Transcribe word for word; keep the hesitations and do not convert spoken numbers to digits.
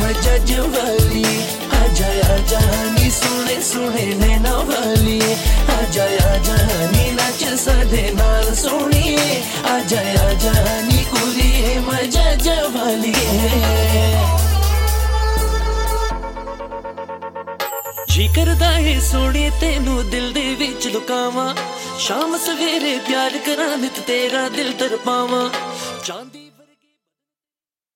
मजज वाली आजा आजा नी सोने सोने नैना वाली आजा आजा नी नच साडे नाल सोहणीए आजा आजा नी कुड़ीए मजज वाली जी करदा है सोने तेनू दिल दे विच लुकावां शाम सवेरे प्यार करां नित तेरा दिल तरपावां।